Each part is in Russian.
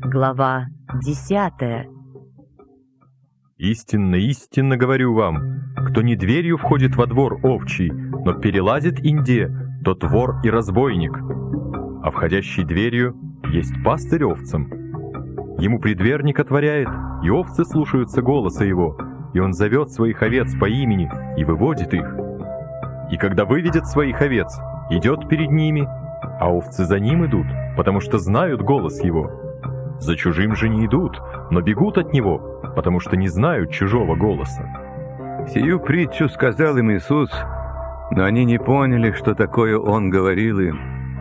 Глава 10. Истинно, истинно говорю вам, кто не дверью входит во двор овчий, но перелазит инде, тот вор и разбойник. А входящий дверью есть пастырь овцам. Ему предверник отворяет, и овцы слушаются голоса его, и он зовет своих овец по имени и выводит их. И когда выведет своих овец, идет перед ними, а овцы за ним идут, потому что знают голос его. За чужим же не идут, но бегут от него, потому что не знают чужого голоса. Сию притчу сказал им Иисус, но они не поняли, что такое Он говорил им.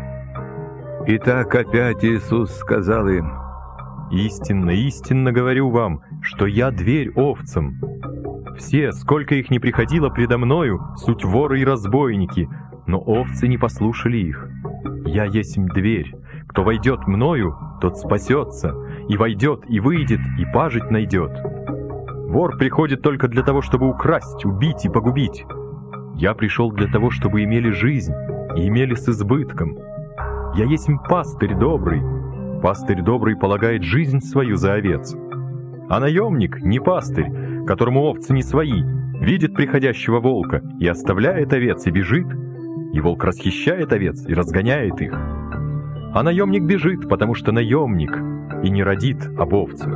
Итак, опять Иисус сказал им: «Истинно, истинно говорю вам, что я дверь овцам. Все, сколько их не приходило предо мною, суть воры и разбойники, но овцы не послушали их. Я есть дверь. Кто войдет мною, тот спасется, и войдет, и выйдет, и пажить найдет. Вор приходит только для того, чтобы украсть, убить и погубить. Я пришел для того, чтобы имели жизнь, и имели с избытком. Я есть пастырь добрый. Пастырь добрый полагает жизнь свою за овец. А наемник, не пастырь, которому овцы не свои, видит приходящего волка и оставляет овец и бежит, и волк расхищает овец и разгоняет их. А наемник бежит, потому что наемник, и не родит об овцах.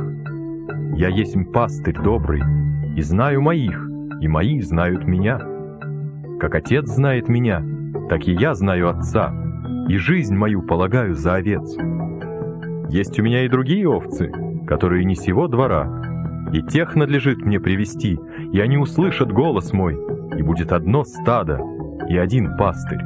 Я есть пастырь добрый, и знаю моих, и мои знают меня. Как отец знает меня, так и я знаю отца, и жизнь мою полагаю за овец. Есть у меня и другие овцы, которые не сего двора, и тех надлежит мне привести, и они услышат голос мой, и будет одно стадо, и один пастырь.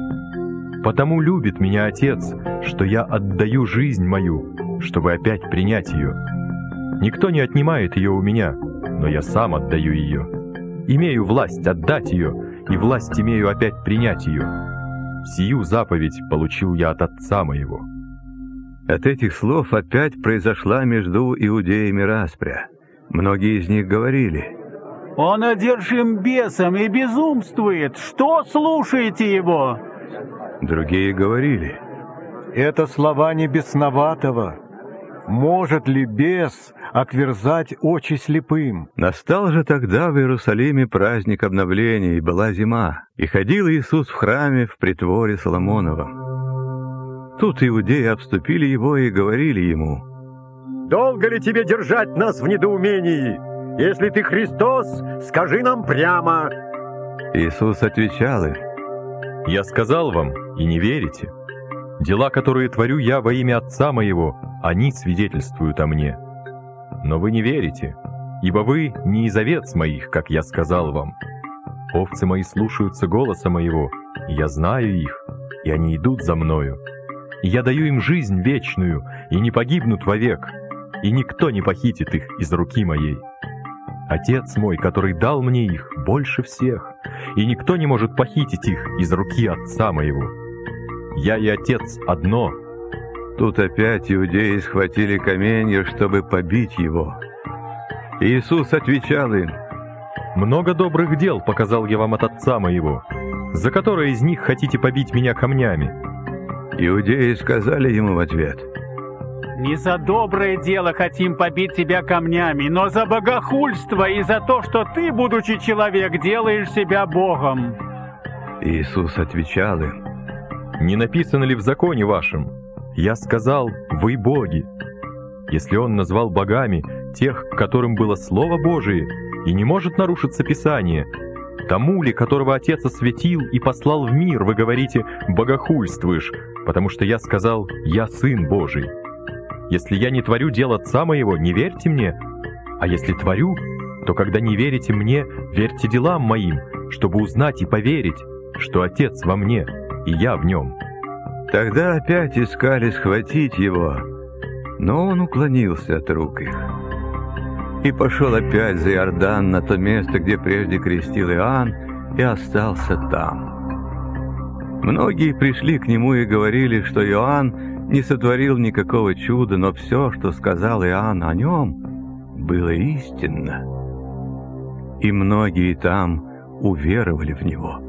Потому любит меня Отец, что я отдаю жизнь мою, чтобы опять принять ее. Никто не отнимает ее у меня, но я сам отдаю ее. Имею власть отдать ее, и власть имею опять принять ее. Сию заповедь получил я от Отца моего». От этих слов опять произошла между иудеями распря. Многие из них говорили: «Он одержим бесом и безумствует. Что слушаете его?» Другие говорили: «Это слова не бесноватого. Может ли бес отверзать очи слепым?» Настал же тогда в Иерусалиме праздник обновления, и была зима, и ходил Иисус в храме в притворе Соломоновом. Тут иудеи обступили его и говорили ему: «Долго ли тебе держать нас в недоумении? Если ты Христос, скажи нам прямо». Иисус отвечал им: «Я сказал вам, и не верите. Дела, которые творю я во имя Отца моего, они свидетельствуют о мне. Но вы не верите, ибо вы не из овец моих, как я сказал вам. Овцы мои слушаются голоса моего, и я знаю их, и они идут за мною. И я даю им жизнь вечную, и не погибнут вовек, и никто не похитит их из руки моей. Отец мой, который дал мне их, больше всех, и никто не может похитить их из руки Отца моего. Я и Отец одно». Тут опять иудеи схватили каменья, чтобы побить его. Иисус отвечал им: «Много добрых дел показал я вам от Отца моего. За которое из них хотите побить меня камнями?» Иудеи сказали ему в ответ: «Не за доброе дело хотим побить тебя камнями, но за богохульство и за то, что ты, будучи человек, делаешь себя Богом». Иисус отвечал им: «Не написано ли в законе вашем? Я сказал, вы боги. Если он назвал богами тех, к которым было Слово Божие, и не может нарушиться Писание, тому ли, которого Отец осветил и послал в мир, вы говорите, богохульствуешь, потому что я сказал, я Сын Божий. Если я не творю дел Отца моего, не верьте мне. А если творю, то когда не верите мне, верьте делам моим, чтобы узнать и поверить, что Отец во мне, и я в нем». Тогда опять искали схватить его, но он уклонился от рук их. И пошел опять за Иордан на то место, где прежде крестил Иоанн, и остался там. Многие пришли к нему и говорили, что Иоанн не сотворил никакого чуда, но все, что сказал Иоанн о нем, было истинно. И многие там уверовали в него.